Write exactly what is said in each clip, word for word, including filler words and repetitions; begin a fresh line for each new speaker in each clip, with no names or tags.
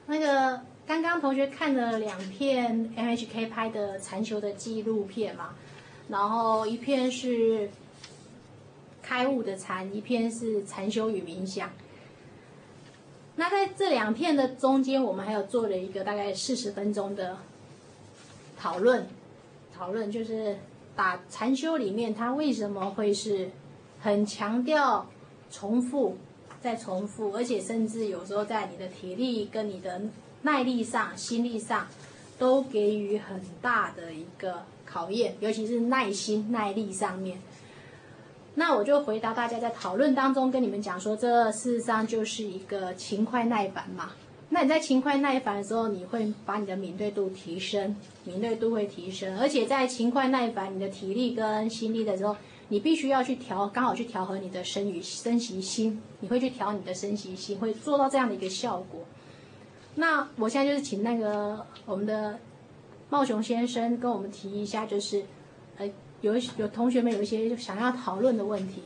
那个刚刚同学看了两片 M H K 拍的禅修的纪录片嘛，然后一片是开悟的禅，一片是禅修与冥想。那在这两片的中间，我们还有做了一个大概四十分钟的讨论，讨论就是打禅修里面它为什么会是很强调重复再重复，而且甚至有时候在你的体力跟你的耐力上、心力上都给予很大的一个考验，尤其是耐心、耐力上面。那我就回答大家在讨论当中跟你们讲说，这事实上就是一个勤快耐烦嘛。那你在勤快耐烦的时候，你会把你的敏锐度提升，敏锐度会提升，而且在勤快耐烦你的体力跟心力的时候，你必须要去调，刚好去调和你的身与身习心，你会去调你的身习心，会做到这样的一个效果。那我现在就是请那个我们的茂雄先生跟我们提一下，就是呃有有同学们有一些想要讨论的问题。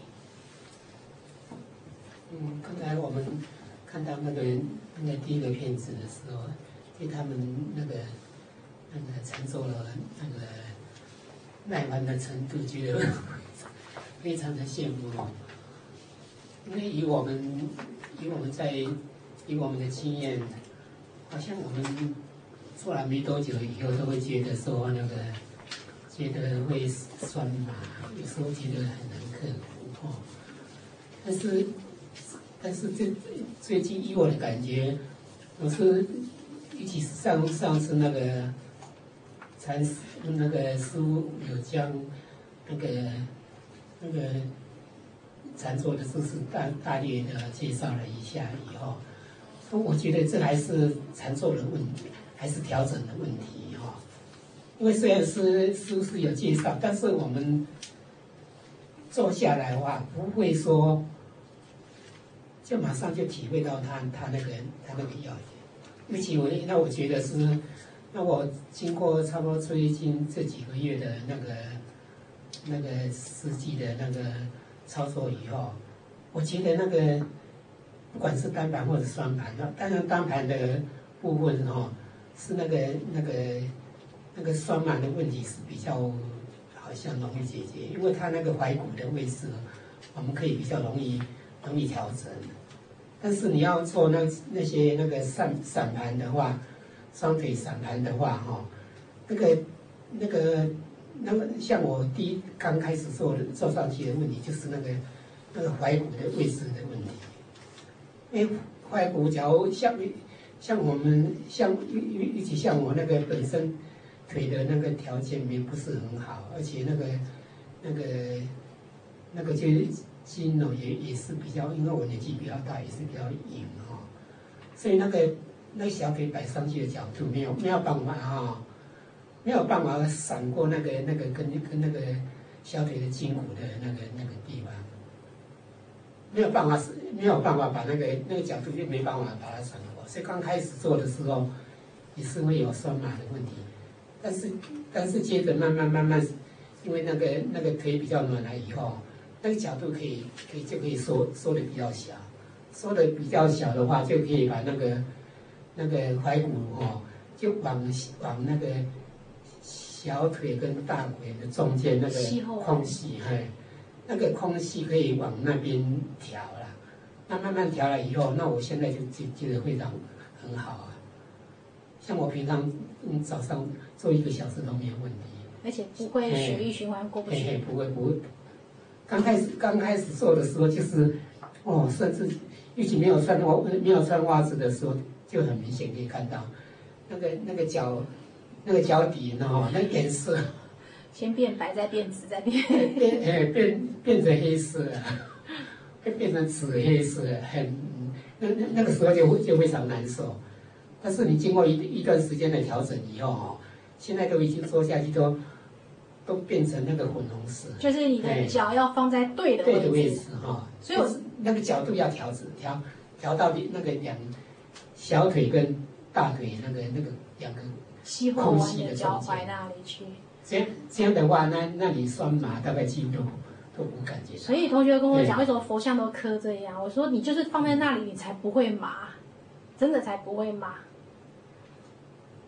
嗯，刚才我们看到那个那个第一个片子的时候，对他们那个那个承受了那个耐烦的程度，觉得非常的羡慕。因为以我们以我们在以我们的经验，好像我们做了没多久以后，都会觉得说那个觉得会酸麻，有时候觉得很难克服哦。但是但是这最近以我的感觉，我是尤其是上上次那个禅师那个师父有将那个那个禅坐的知识大大略的介绍了一下以后，我觉得这还是禅坐的问题，还是调整的问题哈。因为虽然是师父有介绍，但是我们坐下来的话，不会说就马上就体会到他他那个他那个要点。尤其我那我觉得是，那我经过差不多最近这几个月的那个那个实际的那个操作以后，我觉得那个不管是单盘或者双盘，当然单盘的部分哈、哦，是那个那个那个双盘的问题是比较好像容易解决，因为它那个踝骨的位置，我们可以比较容易容易调整。但是你要做那那些那个散散盘的话，双腿散盘的话哈、哦，那个那个那个像我第一刚开始做做上去的问题，就是那个那个踝骨的位置的问题。因为踝骨假如像像我们像一一起像我那个本身腿的那个条件也不是很好，而且那个那个那个就是筋哦也也是比较，因为我年纪比较大，也是比较硬哈、哦，所以那个那个小腿摆上去的角度没有没有办法哈、哦，没有办法闪过那个那个跟跟那个小腿的筋骨的那个那个地方。没有办法，没有办法把那个那个角度就没办法把它转过，所以刚开始做的时候也是会有酸麻的问题，但是但是接着慢慢慢慢，因为那个那个腿比较软了以后，那个角度可以可以就可以缩缩的比较小，缩的比较小的话，就可以把那个那个踝骨哦，就往往那个小腿跟大腿的中间那个空隙，嘿。那个空隙可以往那边调了，那慢慢调了以后，那我现在就觉觉得非常很好啊。像我平常嗯早上做一个小时都没有问题，
而且不会血液循环过不去。
不会不会。刚开始刚开始做的时候就是哦，甚至尤其没有穿袜没有穿袜子的时候，就很明显可以看到那个那个脚那个脚底呢、哦，那颜色。
先变白，再变紫，再变
变哎变变成黑色了，会变成紫黑色，很那那那个时候就就非常难受。但是你经过一一段时间的调整以后哦，现在都已经做下去都都变成那个粉红色。
就是你的脚要放在对的位置。
对的位置哈、哦，
所以我
那个角度要调整，调调到那个两小腿跟大腿那个那个两个空隙的
脚踝那里去。
这样这样的话，那那你酸麻大概几乎都都不感觉到。
所以同学跟我讲，为什么佛像都刻这样？我说你就是放在那里，你才不会麻，真的才不会麻。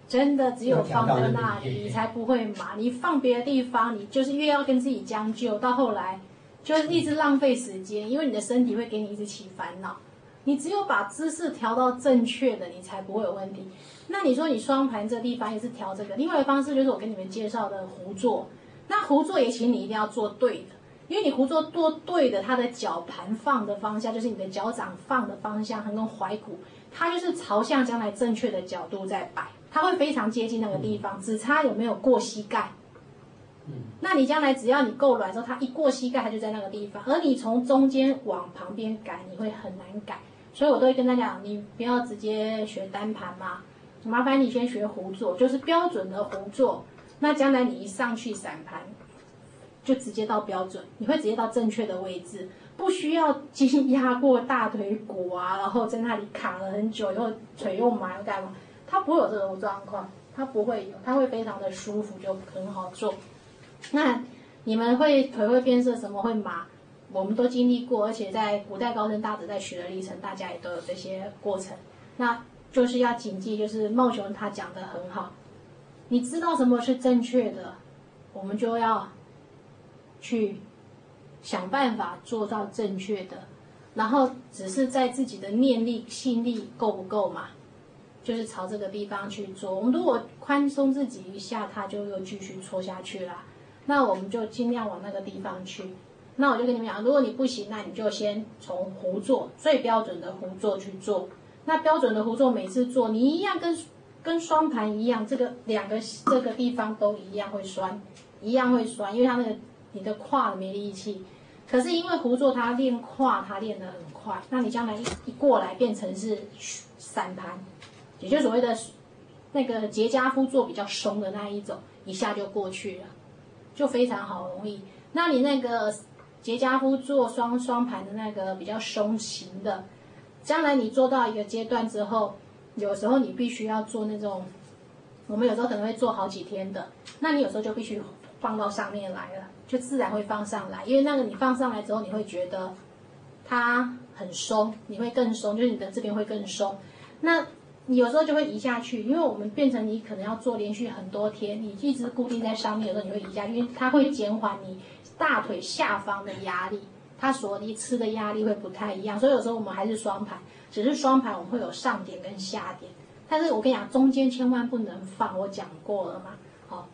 真的只有放在那里，你才不会麻。你放别的地方，你就是越要跟自己将就，到后来就是一直浪费时间，因为你的身体会给你一直起烦恼。你只有把姿势调到正确的，你才不会有问题。那你说你双盘这地方也是调这个，另外一个方式就是我跟你们介绍的弧坐。那弧坐也请你一定要做对的，因为你弧坐做对的，它的脚盘放的方向就是你的脚掌放的方向，和跟踝骨，它就是朝向将来正确的角度在摆，它会非常接近那个地方，只差有没有过膝盖。那你将来只要你够软之后，它一过膝盖，它就在那个地方，而你从中间往旁边改，你会很难改。所以我都会跟他讲，你不要直接学单盘嘛，麻烦你先学弧坐，就是标准的弧坐。那将来你一上去散盘，就直接到标准，你会直接到正确的位置，不需要经压过大腿骨啊，然后在那里卡了很久，以后腿又麻又干嘛？它不会有这种状况，它不会有，它会非常的舒服，就很好做。那你们会腿会变色，什么会麻？我们都经历过，而且在古代高僧大德在学的历程，大家也都有这些过程。那就是要谨记，就是茂雄他讲的很好，你知道什么是正确的，我们就要去想办法做到正确的，然后只是在自己的念力、心力够不够嘛，就是朝这个地方去做。我们如果宽松自己一下，它就又继续戳下去啦。那我们就尽量往那个地方去。那我就跟你们讲，如果你不行，那你就先从弧坐最标准的弧坐去做。那标准的弧坐每次做，你一样跟跟双盘一样，这个两个这个地方都一样会酸，一样会酸，因为它那个你的胯没力气。可是因为弧坐它练胯，它练得很快，那你将来一一过来变成是散盘，也就是所谓的那个结跏趺坐比较松的那一种，一下就过去了，就非常好容易。那你那个结跏趺坐双双盘的那个比较松型的，将来你做到一个阶段之后，有时候你必须要做那种，我们有时候可能会做好几天的，那你有时候就必须放到上面来了，就自然会放上来，因为那个你放上来之后，你会觉得它很松，你会更松，就是你的这边会更松。那你有时候就会移下去，因为我们变成你可能要做连续很多天，你一直固定在上面，有时候你会移下去，因为它会减缓你大腿下方的压力，它所离吃的压力会不太一样，所以有时候我们还是双盘，只是双盘我们会有上点跟下点，但是我跟你讲，中间千万不能放，我讲过了嘛，好，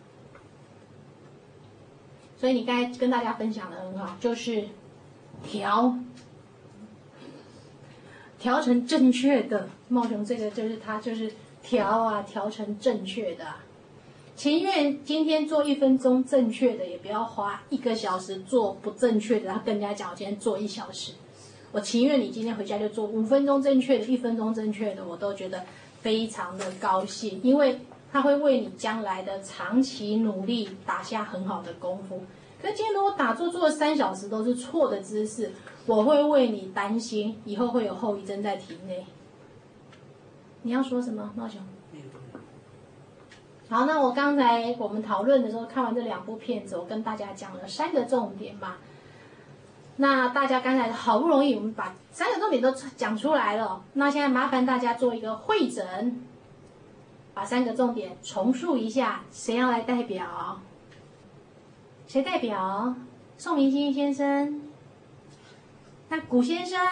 所以你刚才跟大家分享的很好，就是调调成正确的，茂雄这个就是他就是调啊，调成正确的、啊。情愿今天做一分钟正确的，也不要花一个小时做不正确的。然后跟人家讲，我今天做一小时，我情愿你今天回家就做五分钟正确的，一分钟正确的，我都觉得非常的高兴，因为它会为你将来的长期努力打下很好的功夫。可是今天如果打坐做了三小时都是错的姿势，我会为你担心，以后会有后遗症在体内。你要说什么，茂雄？好，那我刚才我们讨论的时候，看完这两部片子，我跟大家讲了三个重点嘛。那大家刚才好不容易我们把三个重点都讲出来了，那现在麻烦大家做一个汇整，把三个重点重述一下。谁要来代表？谁代表？宋明星先生。那古先生，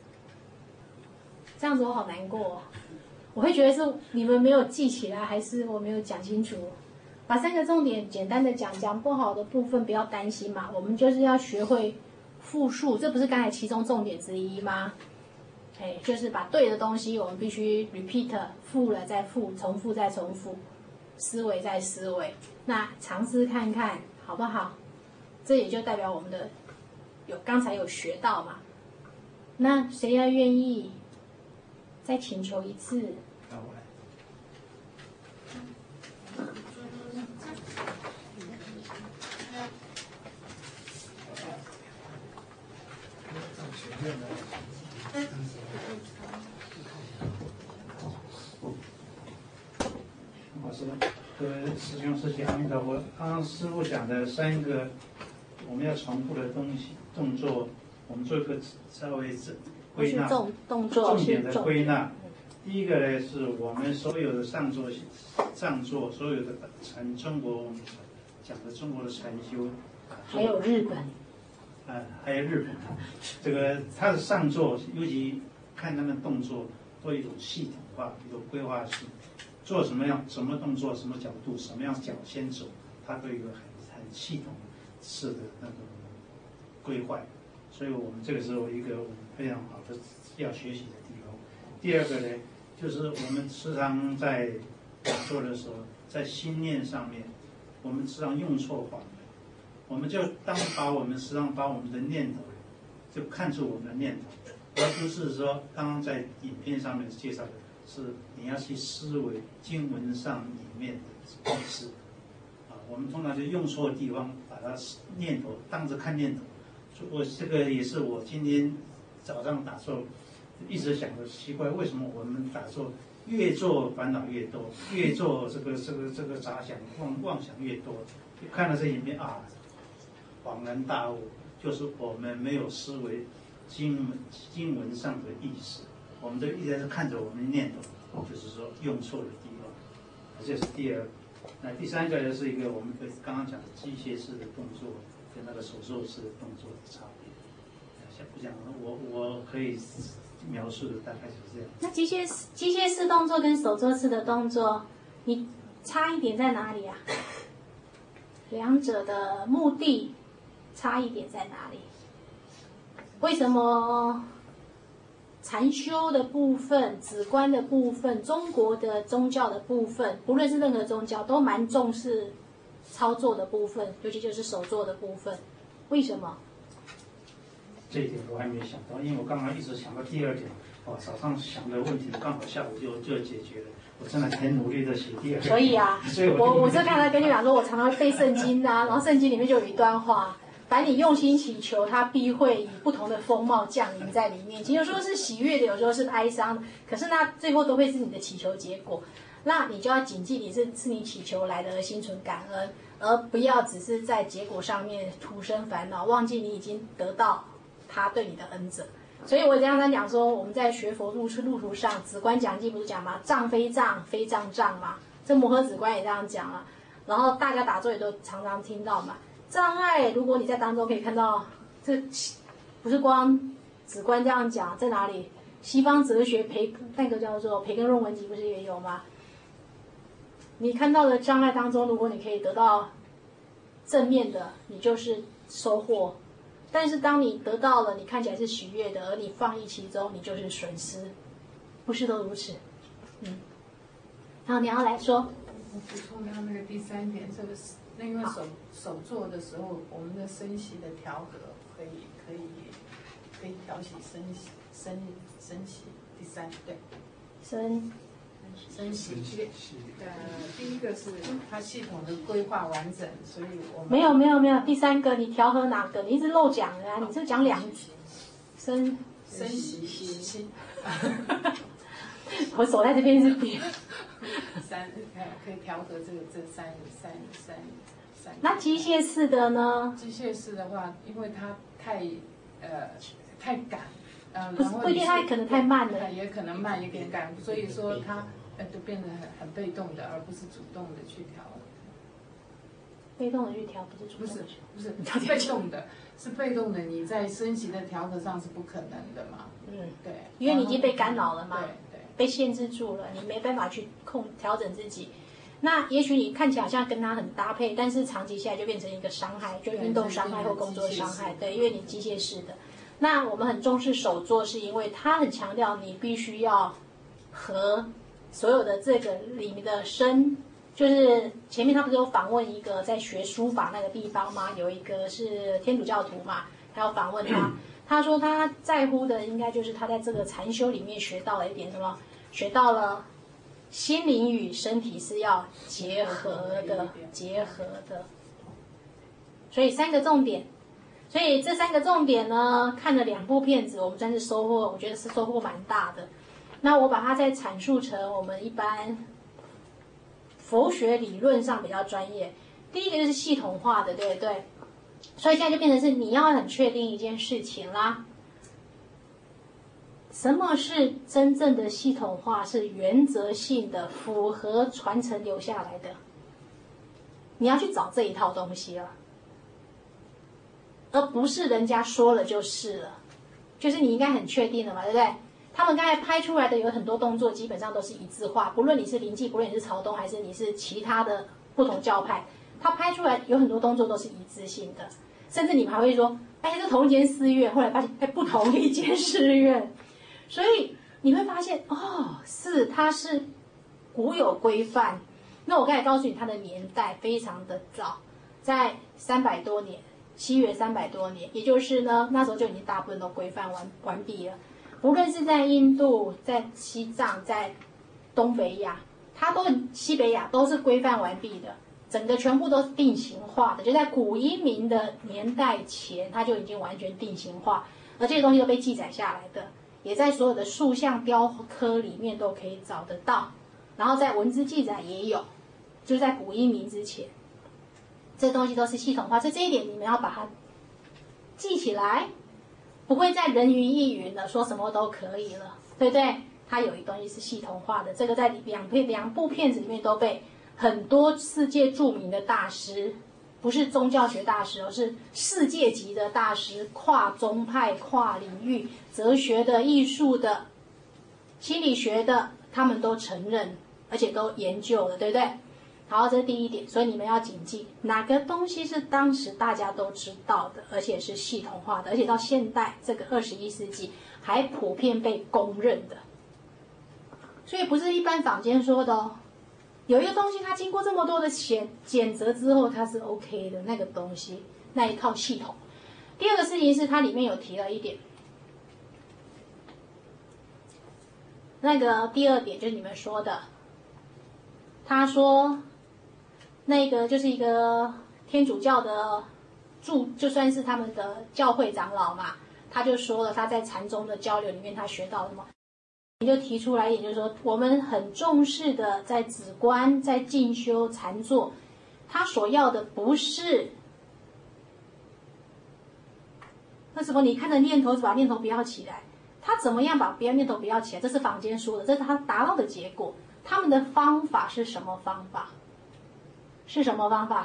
这样子我好难过、哦。我会觉得是你们没有记起来，还是我没有讲清楚？把三个重点简单的讲讲，不好的部分不要担心嘛。我们就是要学会复述，这不是刚才其中重点之一吗？哎，就是把对的东西，我们必须 repeat， 复了再复，重复再重复，思维再思维。那尝试看看好不好？这也就代表我们的有刚才有学到嘛。那谁要愿意再请求一次？
老师，各位师兄师姐，阿弥陀佛。刚刚师父讲的三个我们要重复的东西动作，我们做一个稍微归纳，
动动作
重点的归纳。 第一个呢，是我们所有的上座上座所有的禅，中国我们讲的中国的禅修，
还有日本，
啊，还有日本，这个它的上座，尤其看他们动作，都有一种系统化、一种规划性，做什么样、什么动作、什么角度、什么样脚先走，它都有一个很很系统式的那个规划。所以我们这个时候一个我们非常好的要学习的地方。第二个呢，就是我们时常在打坐的时候，在心念上面，我们时常用错法门，我们就当把我们时常把我们的念头，就看出我们的念头，而不是说刚刚在影片上面介绍的是你要去思维经文上里面的意思啊，我们通常就用错地方，把它念头当着看念头。我这个也是我今天早上打坐一直想的奇怪，为什么我们打坐越做烦恼越多，越做这个这个这个杂想妄妄想越多？看了这影片啊，恍然大悟，就是我们没有思维经文经文上的意思，我们这一直是看着我们念头，就是说用错的地方，这是第二。那第三个呢，是一个我们刚刚讲的机械式的动作跟那个手作式的动作的差别。想不讲，我我可以描述的大概就是这样。
那机械机械式动作跟手作式的动作，你差异点在哪里啊？两者的目的差异点在哪里？为什么禅修的部分、止观的部分、中国的宗教的部分，不论是任何宗教，都蛮重视操作的部分，尤其就是手作的部分。为什么？
这一点我还没想到，因为我刚刚一直想到第二点，哇，早上想的问题刚好下午就就解决了。我真的很努力的写第二点。
所以啊，
所以我
我我就刚才跟你讲说，我常常会背圣经啊，然后圣经里面就有一段话，凡你用心祈求，它必会以不同的风貌降临在里面。其实有时候是喜悦的，有时候是哀伤的，可是那最后都会是你的祈求结果。那你就要谨记，你是是你祈求来的，而心存感恩，而不要只是在结果上面徒生烦恼，忘记你已经得到他对你的恩泽。所以我经常讲说，我们在学佛路路途上，止观讲记不是讲吗？障非障，非障障嘛。这摩诃止观也这样讲了。然后大家打坐也都常常听到嘛。障碍，如果你在当中可以看到，这不是光止观这样讲，在哪里？西方哲学培那个叫做培根论文集不是也有吗？你看到的障碍当中，如果你可以得到正面的，你就是收获；但是当你得到了，你看起来是喜悦的，而你放逸其中，你就是损失，不是都如此？嗯。好，你要来说。
我补充他那个第三点，这个是那因为手手做的时候，我们的声息的调和可以可以可以调起声息声声息。第三对，
声。
升息，呃，第一个是它系统的规划完整，所以我们
没有没有没有，第三个你调和哪个？你一直漏讲了啊！你是讲两升
升息息，
我手在这边是比
三呃可以调和这个这三三三三。
那机械式的呢？
机械式的话，因为它太呃太赶。呃，
不是不一定，它可能太慢了，
也可能慢，也可能赶，所以说它呃就变得很很被动的，而不是主动的去调。
被动的去调，不是主动的去调。
不是不是被动的，是被动的。你在升息的调和上是不可能的嘛？嗯，对，
因为你已经被干扰了嘛，
对对，
被限制住了，你没办法去控调整自己。那也许你看起来好像跟它很搭配，但是长期下来就变成一个伤害，就运动伤害或工作伤害。对，因为你机械式的。那我们很重视手作，是因为它很强调你必须要和所有的这个里面的声，就是前面他不是有访问一个在学书法那个地方吗？有一个是天主教徒嘛，他要访问他，他说他在乎的应该就是他在这个禅修里面学到了一点什么，学到了心灵与身体是要结合的，结合的。所以三个重点。所以这三个重点呢，看了两部片子，我们算是收获，我觉得是收获蛮大的。那我把它再阐述成我们一般佛学理论上比较专业。第一个就是系统化的，对不对？所以现在就变成是你要很确定一件事情啦。 什么是真正的系统化？是原则性的，符合传承留下来的。你要去找这一套东西了，而不是人家说了就是了。就是你应该很确定的嘛，对不对？他们刚才拍出来的有很多动作，基本上都是一致化，不论你是灵济，不论你是朝东，还是你是其他的不同教派，他拍出来有很多动作都是一致性的。甚至你们还会说，哎，这同一间寺院，后来发现，哎，不同一间寺院。所以你会发现，哦，是它是古有规范。那我刚才告诉你，它的年代非常的早，在三百多年，西元三百多年，也就是呢，那时候就已经大部分都规范完完毕了。无论是在印度、在西藏、在东北亚，它都西北亚都是规范完毕的，整个全部都是定型化的。就在古英明的年代前，它就已经完全定型化，而这些东西都被记载下来的，也在所有的塑像雕刻里面都可以找得到，然后在文字记载也有，就是在古英明之前，这东西都是系统化。所以这一点你们要把它记起来。不会再人云亦云的说什么都可以了，对不对？它有一东西是系统化的，这个在两片两部片子里面都被很多世界著名的大师，不是宗教学大师，而是世界级的大师，跨宗派、跨领域、哲学的、艺术的、心理学的，他们都承认，而且都研究了，对不对？好，这是第一点，所以你们要谨记哪个东西是当时大家都知道的，而且是系统化的，而且到现代这个二十一世纪还普遍被公认的。所以不是一般坊间说的哦，有一个东西它经过这么多的检检测之后，它是 OK 的那个东西，那一套系统。第二个事情是它里面有提了一点，那个第二点就是你们说的，他说。那个就是一个天主教的助，就算是他们的教会长老嘛，他就说了他在禅宗的交流里面他学到什么，你就提出来一点，就是说我们很重视的在止观、在进修禅坐，他所要的不是那什么，你看着念头把念头不要起来，他怎么样把别人念头不要起来？这是坊间说的，这是他达到的结果。他们的方法是什么方法？是什么方法？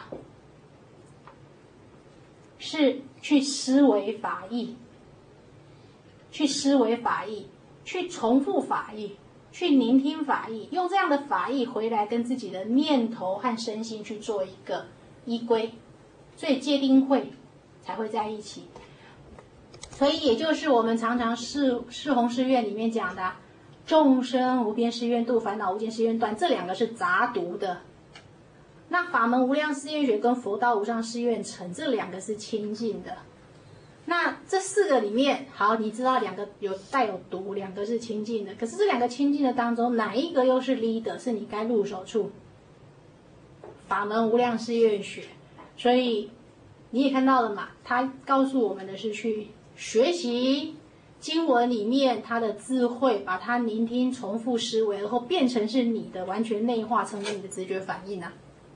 是去思维法义，去思维法义，去重复法义，去聆听法义，用这样的法义回来跟自己的念头和身心去做一个依归，所以戒定慧才会在一起。所以也就是我们常常世世弘誓愿里面讲的，众生无边誓愿度，烦恼无间誓愿断，这两个是杂读的。那法门无量誓愿学跟佛道无上誓愿成，这两个是亲近的。那这四个里面，好，你知道两个有带有读，两个是亲近的。可是这两个亲近的当中，哪一个又是 leader， 是你该入手处？法门无量誓愿学。所以你也看到了嘛，他告诉我们的是去学习经文里面他的智慧，把它聆听、重复思维，然后变成是你的，完全内化成为你的直觉反应啊。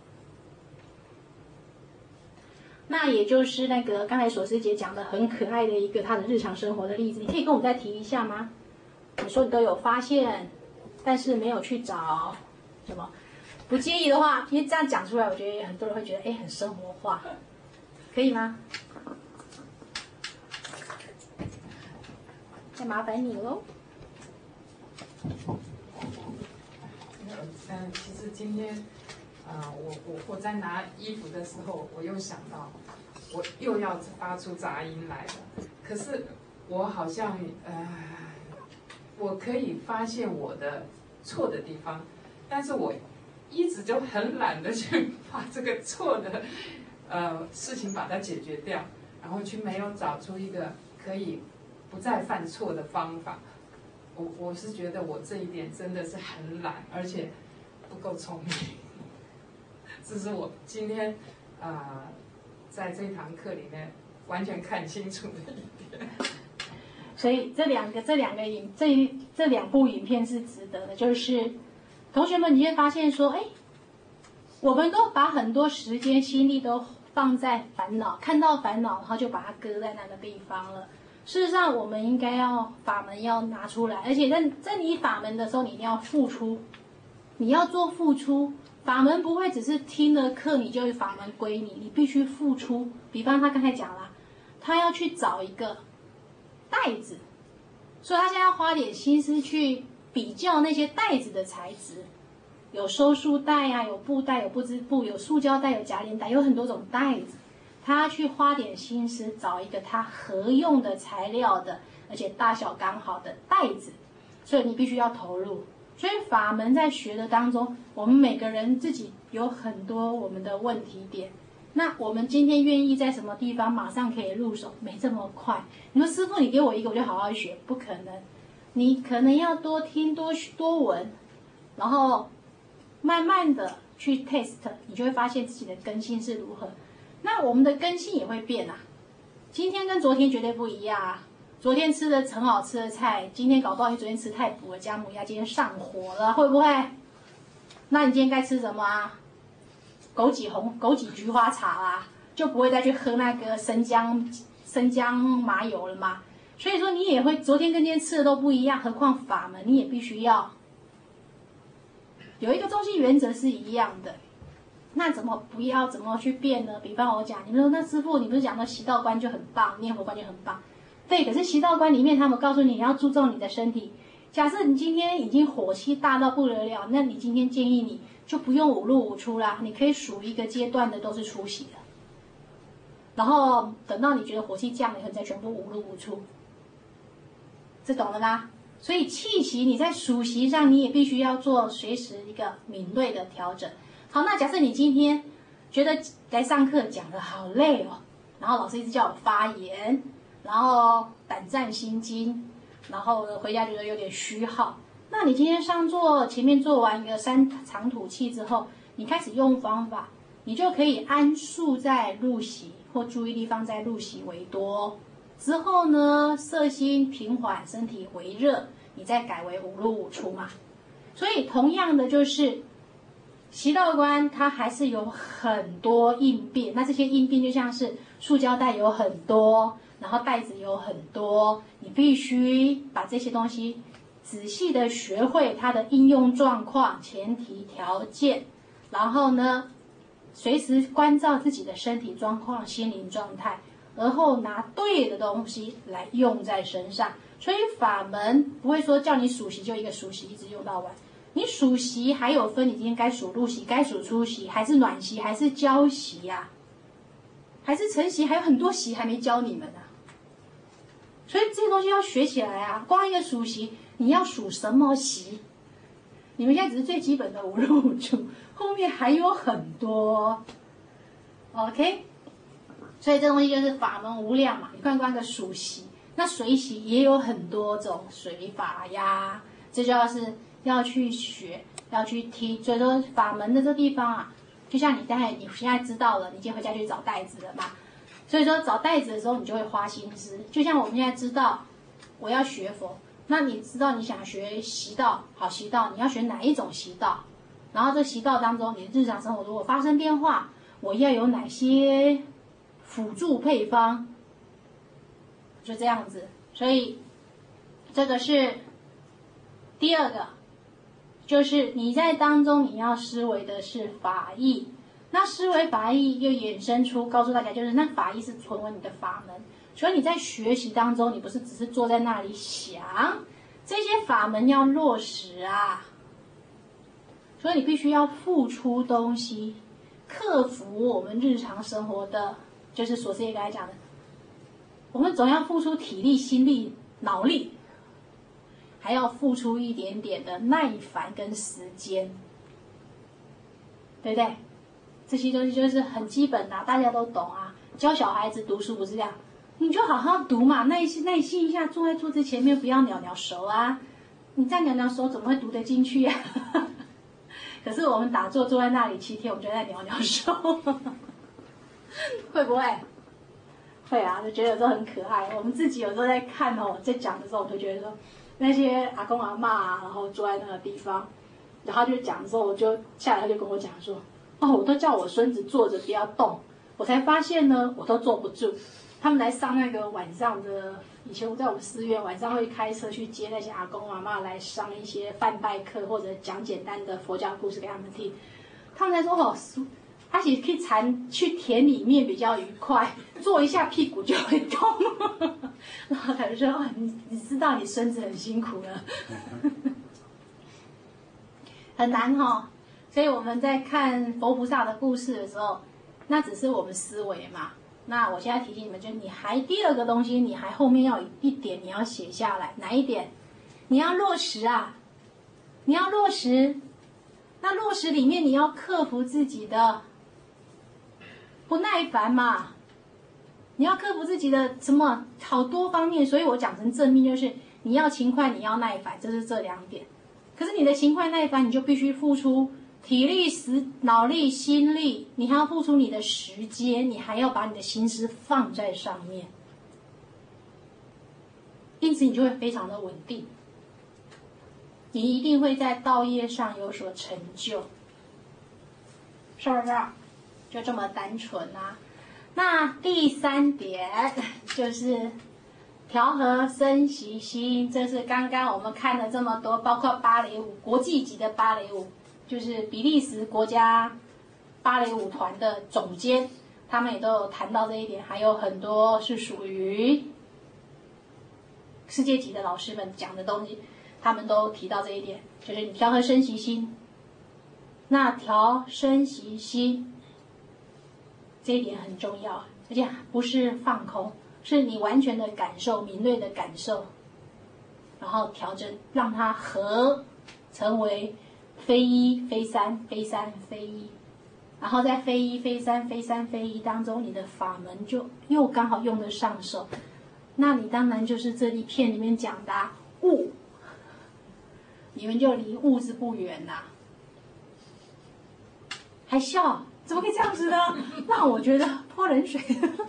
那也就是那个刚才锁师姐讲的很可爱的一个她的日常生活的例子，你可以跟我们再提一下吗？你说你都有发现，但是没有去找什么？不介意的话，因为这样讲出来，我觉得很多人会觉得哎很生活化，可以吗？再麻烦你喽。
嗯，其实今天。啊、呃，我我我在拿衣服的时候，我又想到，我又要发出杂音来了。可是我好像呃，我可以发现我的错的地方，但是我一直就很懒得去把这个错的呃事情把它解决掉，然后去没有找出一个可以不再犯错的方法。我我是觉得我这一点真的是很懒，而且不够聪明。这是我今天啊、呃，在这堂课里面完全看清楚的一点。
所以这两个、这两个影、这这两部影片是值得的。就是同学们，你会发现说，哎，我们都把很多时间、心力都放在烦恼，看到烦恼，然后就把它搁在那个地方了。 事实上，我们应该要法门要拿出来，而且在在你法门的时候，你一定要付出，你要做付出。法门不会只是听了课你就法门归你，你必须付出。比方他刚才讲了，他要去找一个袋子，所以他现在要花点心思去比较那些袋子的材质，有收束袋啊，有布袋，有不织布，有塑胶袋，有夹链袋，有很多种袋子。他要去花点心思找一个他合用的材料的，而且大小刚好的袋子，所以你必须要投入。所以法门在学的当中，我们每个人自己有很多我们的问题点。那我们今天愿意在什么地方马上可以入手？没这么快。你说师父，你给我一个我就好好学，不可能。你可能要多听多多闻，然后慢慢的去 test， 你就会发现自己的根性是如何。那我们的根性也会变啊，今天跟昨天绝对不一样啊。昨天吃的很好吃的菜，今天搞不好你昨天吃太补了，姜母鸭今天上火了，会不会？那你今天该吃什么啊？枸杞红、枸杞菊花茶啦，就不会再去喝那个生姜、生姜麻油了嘛。所以说你也会，昨天跟今天吃的都不一样，何况法门你也必须要有一个中心原则是一样的。那怎么不要怎么去变呢？比方我讲，你们说那师父，你不是讲到习道观就很棒，念佛观就很棒。对，可是习道观里面他们告诉你，你要注重你的身体。假设你今天已经火气大到不得了，那你今天建议你就不用五入五出啦，你可以数一个阶段的都是出息的，然后等到你觉得火气降了以后，你再全部五入五出，这懂了吗？所以气息你在数息上你也必须要做随时一个敏锐的调整。好，那假设你今天觉得来上课讲的好累哦，然后老师一直叫我发言，然后胆战心惊，然后回家觉得有点虚耗。那你今天上座前面做完一个三长吐气之后，你开始用方法，你就可以安住在入息，或注意力放在入息为多。之后呢，色心平缓，身体回热，你再改为五入五出嘛。所以同样的就是习道观它还是有很多应变，那这些应变就像是塑胶袋有很多，然后袋子有很多，你必须把这些东西仔细的学会它的应用状况、前提条件，然后呢，随时关照自己的身体状况、心灵状态，而后拿对的东西来用在身上。所以法门不会说叫你数息就一个数息一直用到完，你数息还有分，你今天该数入息、该数出息，还是暖息，还是交息呀、啊，还是晨息，还有很多息还没教你们啊。所以这些东西要学起来啊！光一个数息，你要数什么息？你们现在只是最基本的五入五出，后面还有很多。OK， 所以这东西就是法门无量嘛。你看光个数息，那随息也有很多种随法呀，这就要是要去学，要去听。所以说法门的这地方啊，就像你刚才你现在知道了，你今天回家去找袋子了嘛。所以说找袋子的时候，你就会花心思。就像我们现在知道我要学佛，那你知道你想学习道，好习道，你要学哪一种习道？然后这习道当中，你的日常生活如果发生变化，我要有哪些辅助配方？就这样子。所以这个是第二个，就是你在当中你要思维的是法义。那思维法义又衍生出告诉大家，就是那法义是存为你的法门，所以你在学习当中，你不是只是坐在那里想，这些法门要落实啊，所以你必须要付出东西，克服我们日常生活的，就是所思也刚才讲的，我们总要付出体力、心力、脑力，还要付出一点点的耐烦跟时间，对不对？这些东西就是很基本的、啊，大家都懂啊。教小孩子读书不是这样，你就好好读嘛，耐心耐心一下，坐在桌子前面不要鸟鸟手啊。你再鸟鸟手怎么会读得进去呀、啊？可是我们打坐坐在那里七天，我们就在鸟鸟手，会不会？会啊，就觉得有时候很可爱。我们自己有时候在看哦，在讲的时候，我就觉得说那些阿公阿嬷啊，然后坐在那个地方，然后就讲的时候，我就下来就跟我讲说。哦，我都叫我孙子坐着不要动，我才发现呢，我都坐不住。他们来上那个晚上的以前我在我们寺院晚上会开车去接那些阿公阿嬷来上一些梵拜课，或者讲简单的佛教故事给他们听。他们在说哦，他其实去禅去田里面比较愉快，坐一下屁股就会痛。然后他就说哦，你你知道你孙子很辛苦了，很难哈、哦。所以我们在看佛菩萨的故事的时候，那只是我们思维嘛。那我现在提醒你们，就是你还第二个东西，你还后面要有一点你要写下来，哪一点？你要落实啊，你要落实。那落实里面你要克服自己的不耐烦嘛，你要克服自己的什么好多方面，所以我讲成正面就是你要勤快，你要耐烦，这是这两点。可是你的勤快耐烦，你就必须付出体力、时脑力、心力，你还要付出你的时间，你还要把你的心思放在上面，因此你就会非常的稳定，你一定会在道业上有所成就，是不是？就这么单纯啊。那第三点就是调和生息心，这是刚刚我们看了这么多，包括芭蕾舞，国际级的芭蕾舞，就是比利时国家芭蕾舞团的总监，他们也都有谈到这一点，还有很多是属于世界级的老师们讲的东西，他们都提到这一点，就是你调和生息心。那调生息心这一点很重要，而且不是放空，是你完全的感受，敏锐的感受，然后调整，让它合成为非一非三，非三非一，然后在非一非三非三非一当中，你的法门就又刚好用得上手。那你当然就是这一片里面讲的、啊、悟，你们就离悟是不远啦、啊。还笑？怎么可以这样子呢？让我觉得泼冷水，是不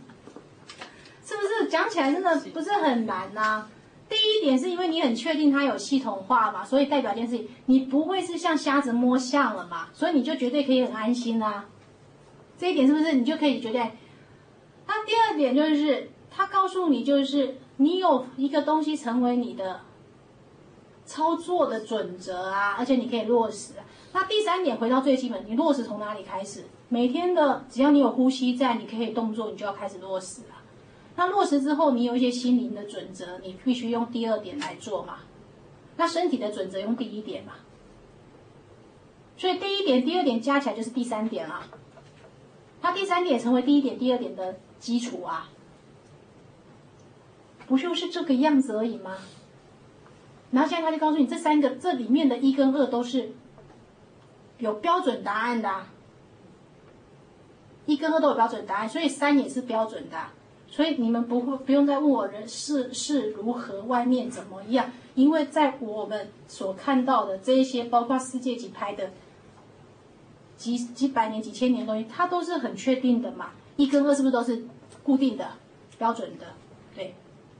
是？讲起来真的不是很难啊。第一点是因为你很确定它有系统化嘛，所以代表一件事情，你不会是像瞎子摸象了嘛，所以你就绝对可以很安心啊。这一点是不是？你就可以绝对。那第二点就是，他告诉你，就是你有一个东西成为你的操作的准则啊，而且你可以落实啊。那第三点回到最基本，你落实从哪里开始？每天的只要你有呼吸在，你可以动作，你就要开始落实啊。那落实之后，你有一些心灵的准则，你必须用第二点来做嘛。那身体的准则用第一点嘛。所以第一点、第二点加起来就是第三点啦。那第三点成为第一点、第二点的基础啊，不就是这个样子而已吗？然后现在他就告诉你，这三个这里面的一跟二都是有标准答案的、啊，一跟二都有标准答案，所以三也是标准的、啊。所以你们不会不用再问我人事是如何，外面怎么样，因为在我们所看到的这一些，包括世界级拍的几几百年、几千年的东西，它都是很确定的嘛。一跟二是不是都是固定的、标准的？对。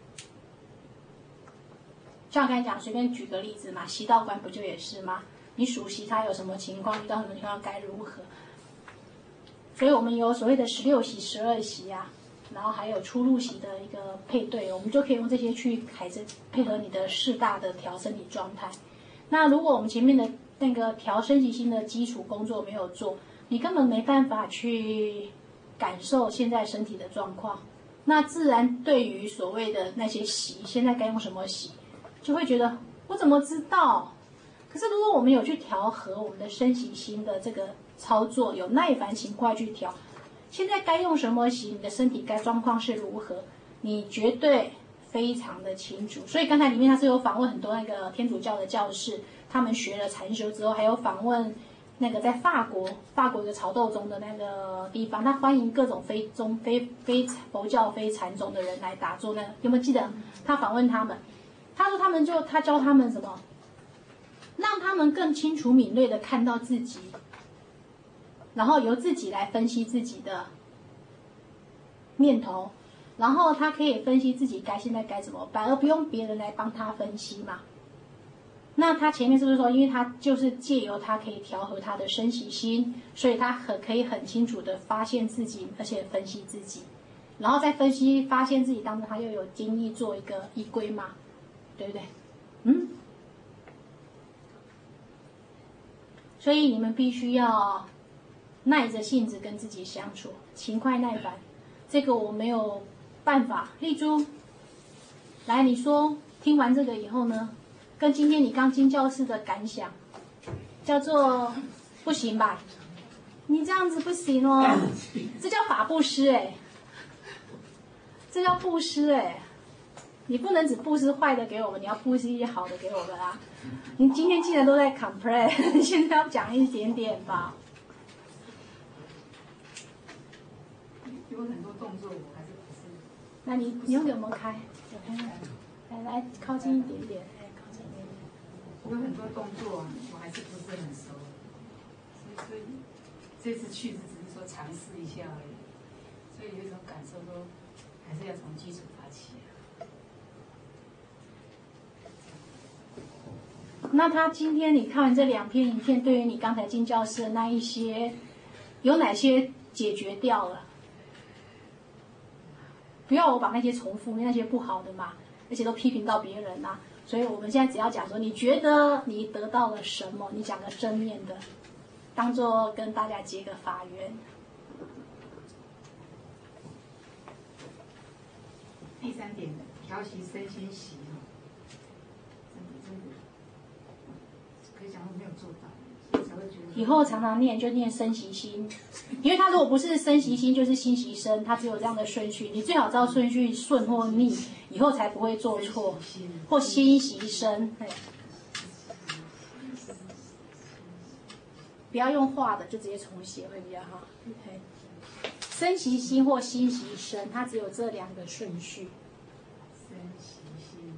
像刚才讲，随便举个例子嘛，习道观不就也是吗？你属习它有什么情况，遇到什么情况该如何？所以我们有所谓的十六习、十二习啊。然后还有出入息的一个配对，我们就可以用这些去改正配合你的四大的调身体状态。那如果我们前面的那个调身体心的基础工作没有做，你根本没办法去感受现在身体的状况。那自然对于所谓的那些习，现在该用什么习，就会觉得我怎么知道？可是如果我们有去调和我们的身体心的这个操作，有耐烦勤快去调。现在该用什么习，你的身体该状况是如何，你绝对非常的清楚。所以刚才里面他是有访问很多那个天主教的教士，他们学了禅修之后，还有访问那个在法国，法国一个曹洞宗的那个地方，他欢迎各种非宗、非非佛教、非禅宗的人来打坐。那有没有记得他访问他们？他说他们就他教他们什么，让他们更清楚敏锐的看到自己。然后由自己来分析自己的念头，然后他可以分析自己该现在该怎么办，而不用别人来帮他分析嘛。那他前面是不是说，因为他就是借由他可以调和他的身息心，所以他很可以很清楚的发现自己，而且分析自己。 然后再分析发现自己当中他又有精益做一个依归嘛，对不对？嗯。所以你们必须要耐着性子跟自己相处，勤快耐烦。这个我没有办法。丽珠，来，你说听完这个以后呢，跟今天你刚进教室的感想，叫做不行吧？你这样子不行哦，这叫法布施哎，这叫布施哎。你不能只布施坏的给我们，你要布施一些好的给我们啊！你今天既然都在 complain， 现在要讲一点点吧。
有很多动作我还是不是。
那你你有没有开？有开来，来来靠近一点点，哎，靠近一点点。
有很多动作啊，我还是不是很熟，所以所以这次去是只是说尝试一下而已，所以有一种感受说，还是要从基础打起。
那他今天你看完这两篇影片，对于你刚才进教室的那一些，有哪些解决掉了？不要我把那些重复那些不好的嘛，而且都批评到别人啊。所以我们现在只要讲说，你觉得你得到了什么？你讲个正面的，当做跟大家结个法缘。
第三点，调息身心习哈，真的真的。可以讲我没有做到，所以才会觉得
以后常常念就念身习心，因为他如果不是身习心就是心习身，他只有这样的顺序，你最好知道顺序顺或逆，以后才不会做错，或心习身，不要用画的，就直接重写会比较好。身习心或心习身，它只有这两个顺序。
身习心，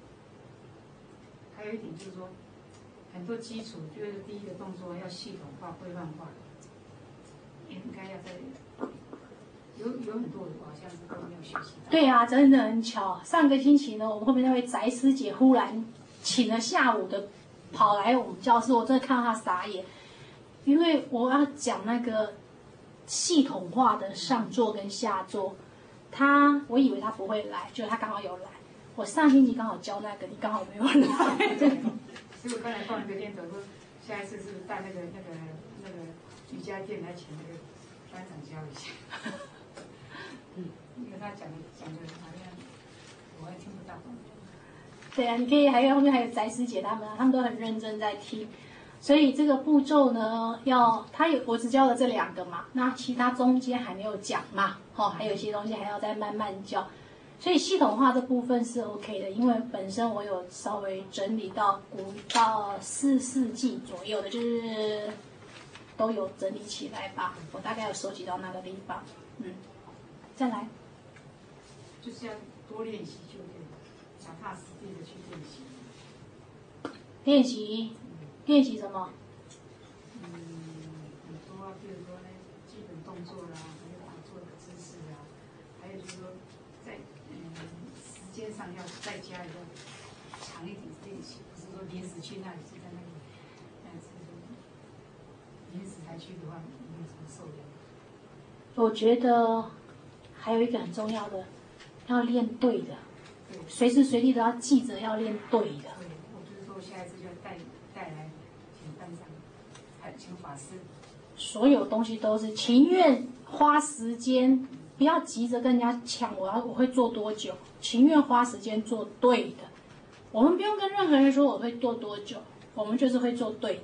还有一点就是说。很多基础就是第一个动作要系统化、规范化，应该要在有有很多我好像是都没有学习到。
对啊，真的很巧。上个星期呢，我们后面那位翟师姐忽然请了下午的跑来我们教室，我真的看到她傻眼，因为我要讲那个系统化的上座跟下座，她我以为她不会来，结果她刚好有来。我上星期刚好教那个，你刚好没有来。
所以我刚才放一个念头说，下一次是不是带那个那个那个瑜伽垫来请那个班长教一下？嗯，因为他讲讲的好像我还听不到。
对啊，你可以还有后面还有翟师姐他们，他们都很认真在听。所以这个步骤呢，要他有我只教了这两个嘛，那其他中间还没有讲嘛，哦，还有一些东西还要再慢慢教。所以系统化这部分是 OK 的，因为本身我有稍微整理到古到四世纪左右的，就是都有整理起来吧。我大概有收集到那个地方，嗯，再来，
就是要多练习，就对，脚踏实地的去练习。
练习，练习什么？
嗯，很多啊，比如说呢，基本动作啦，还有打坐的姿势啊，还有就是说在。时间上要再加一个长一点的练习，不是说临时去那里就在那里，但是临时才去的话，没有什么受用。
我觉得还有一个很重要的，要练对的，
对，
随时随地都要记着要练对的。
对，我就是说下一次就要带带来请班长，还请法师。
所有东西都是情愿花时间。不要急着跟人家抢，我要我会做多久？情愿花时间做对的。我们不用跟任何人说我会做多久，我们就是会做对的。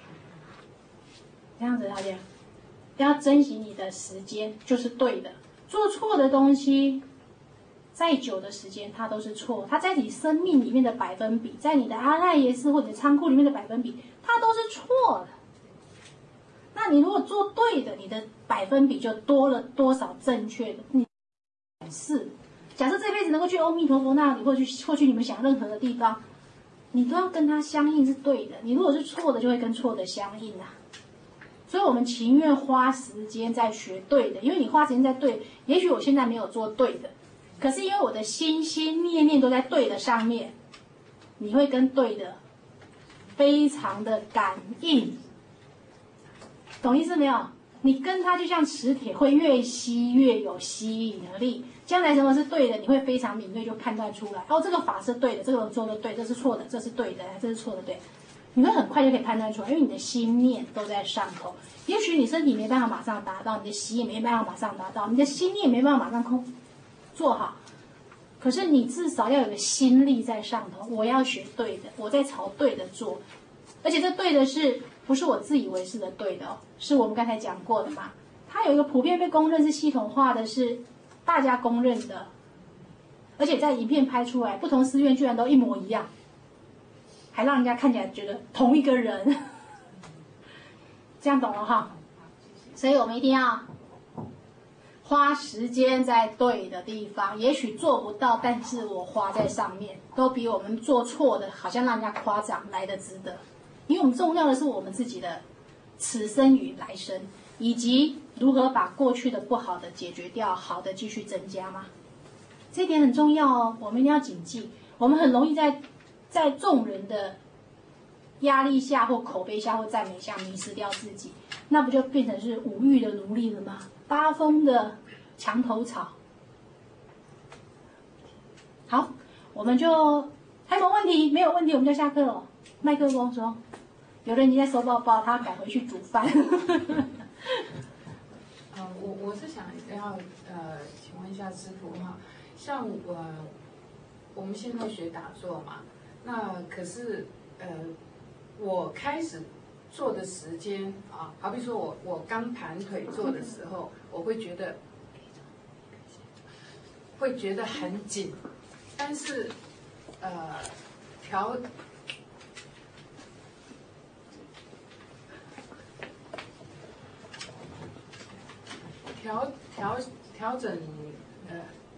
这样子，大家要珍惜你的时间，就是对的。做错的东西，再久的时间它都是错。它在你生命里面的百分比，在你的阿赖耶识或者仓库里面的百分比，它都是错的。那你如果做对的，你的百分比就多了多少正确的？你是假设这辈子能够去阿弥陀佛那里，或去或去你们想任何的地方，你都要跟他相应是对的。你如果是错的，就会跟错的相应啊。所以我们情愿花时间在学对的，因为你花时间在对，也许我现在没有做对的，可是因为我的心心念念都在对的上面，你会跟对的非常的感应。懂意思没有？ 你跟它就像磁铁，会越吸越有吸引力。将来什么是对的，你会非常敏锐就判断出来。哦，这个法是对的，这个做的对，这是错的，这是对的，这是错的，对。你会很快就可以判断出来，因为你的心念都在上头。也许你身体没办法马上达到，你的习也没办法马上达到，你的心念没办法马上空做好。可是你至少要有个心力在上头，我要学对的，我在朝对的做。而且这对的是不是我自以为是的对的哦？是我们刚才讲过的嘛。它有一个普遍被公认是系统化的，是大家公认的，而且在影片拍出来，不同寺院居然都一模一样，还让人家看起来觉得同一个人。这样懂了哈？所以我们一定要花时间在对的地方，也许做不到，但是我花在上面，都比我们做错的，好像让人家夸奖来的值得。因为我们重要的是我们自己的此生与来生，以及如何把过去的不好的解决掉，好的继续增加嘛。这一点很重要哦，我们一定要谨记。我们很容易在在众人的压力下或口碑下或赞美下迷失掉自己，那不就变成是五欲的奴隶了吗？八风的墙头草。好，我们就还有没有问题？没有问题，我们就下课了。麦克风说，有人已经在收包包，他赶回去煮饭。
呃，我我是想要呃，请问一下师父哈，像我、呃、我们现在学打坐嘛，那可是呃，我开始做的时间啊，好比说我我刚盘腿坐的时候，我会觉得会觉得很紧，但是呃调。调调调整呃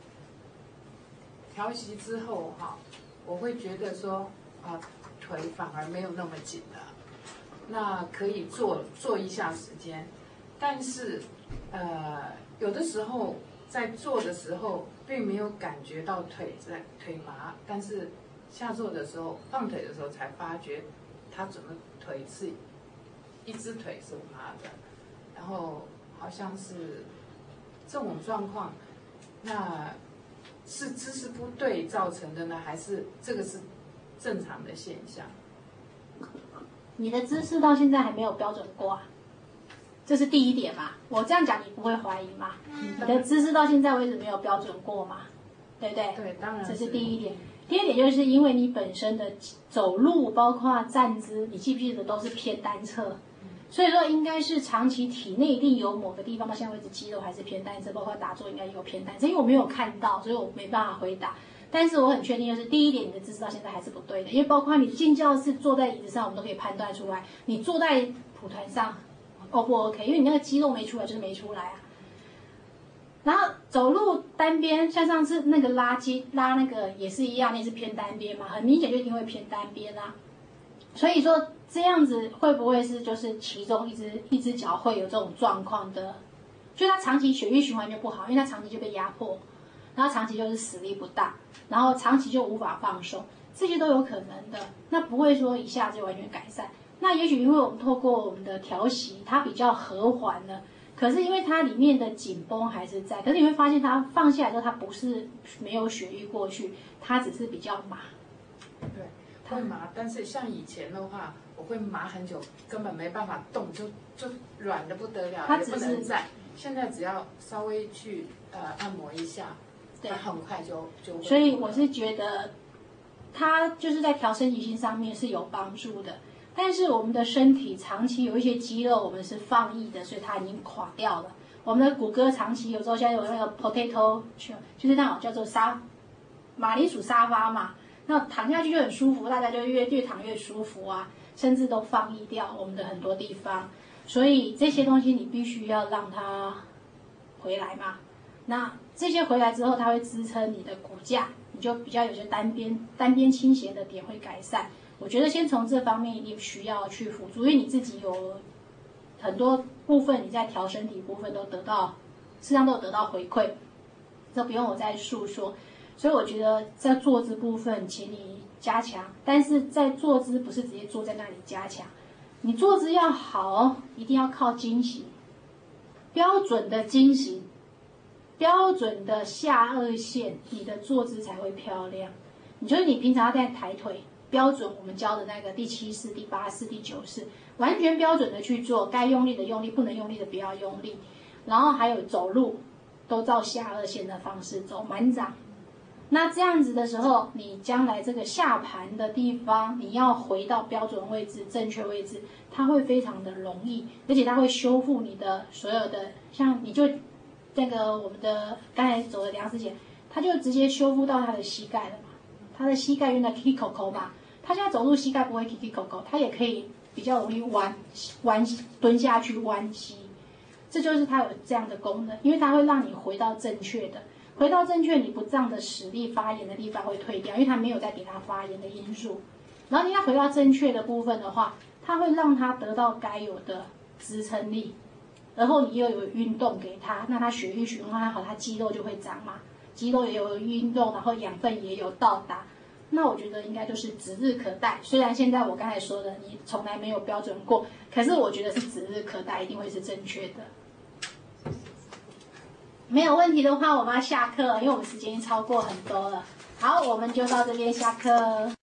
调息之后哈，我会觉得说啊腿反而没有那么紧了，那可以做做一下时间，但是呃有的时候在做的时候并没有感觉到腿在腿麻，但是下坐的时候放腿的时候才发觉他怎么腿是一只腿是麻的，然后好像是这种状况，那是姿势不对造成的呢，还是这个是正常的现象？
你的姿势到现在还没有标准过啊，这是第一点嘛。我这样讲你不会怀疑嘛？
嗯、
你的姿势到现在为止没有标准过嘛？对不对？
对，当然
这是第一点。第二点就是因为你本身的走路，包括站姿，你记不记得都是偏单侧？所以说应该是长期体内一定有某个地方到现在为止肌肉还是偏单侧，包括打坐应该有偏单侧，因为我没有看到，所以我没办法回答。但是我很确定，就是第一点，你的姿势到现在还是不对的，因为包括你进教室坐在椅子上，我们都可以判断出来，你坐在蒲团上 O 不 OK？ 因为你那个肌肉没出来，就是没出来啊。然后走路单边，像上次那个拉筋拉那个也是一样，那是偏单边嘛，很明显就一定会偏单边啊。所以说这样子会不会是就是其中一只一只脚会有这种状况的？就它长期血液循环就不好，因为它长期就被压迫，然后长期就是实力不大，然后长期就无法放松，这些都有可能的。那不会说一下就完全改善。那也许因为我们透过我们的调息，它比较和缓了，可是因为它里面的紧绷还是在。可是你会发现它放下来之后，它不是没有血液过去，它只是比较麻。
对。会麻，但是像以前的话，我会麻很久，根本没办法动，就就软的不得了，也不能站。现在只要稍微去呃按摩一下，它很快就就会。
所以我是觉得，它就是在调身体性上面是有帮助的。但是我们的身体长期有一些肌肉，我们是放逸的，所以它已经垮掉了。我们的骨骼长期有时候现在有那个 potato， 就是那种叫做沙马铃薯沙发嘛。那躺下去就很舒服，大家就越越躺越舒服啊，甚至都放逸掉我们的很多地方，所以这些东西你必须要让它回来嘛。那这些回来之后，它会支撑你的骨架，你就比较有些单边单边倾斜的点会改善。我觉得先从这方面一定需要去辅助，因为你自己有很多部分你在调身体部分都得到，事实上都有得到回馈，这不用我再述说。所以我觉得在坐姿部分，请你加强，但是在坐姿不是直接坐在那里加强，你坐姿要好，一定要靠惊喜， 标准的经行，标准的下颚线，你的坐姿才会漂亮。你就是你平常在抬腿，标准我们教的那个第七式、第八式、第九式，完全标准的去做，该用力的用力，不能用力的不要用力。然后还有走路，都照下颚线的方式走，满掌。那这样子的时候，你将来这个下盘的地方，你要回到标准位置、正确位置，它会非常的容易，而且它会修复你的所有的，像你就那个我们的刚才走的梁师姐，她就直接修复到她的膝盖了嘛。她的膝盖原来 kiki 口口嘛，她现在走路膝盖不会 kiki 口口，她也可以比较容易弯弯蹲下去弯膝，这就是它有这样的功能，因为它会让你回到正确的。回到正确，你不胀的实力发炎的地方会退掉，因为它没有再给它发炎的因素。然后你要回到正确的部分的话，它会让它得到该有的支撑力，然后你又有运动给它，那它血液循环好，它肌肉就会长嘛，肌肉也有运动，然后养分也有到达。那我觉得应该就是指日可待。虽然现在我刚才说的你从来没有标准过，可是我觉得是指日可待，一定会是正确的。没有问题的话，我们要下课，因为我们时间已经超过很多了。好，我们就到这边下课。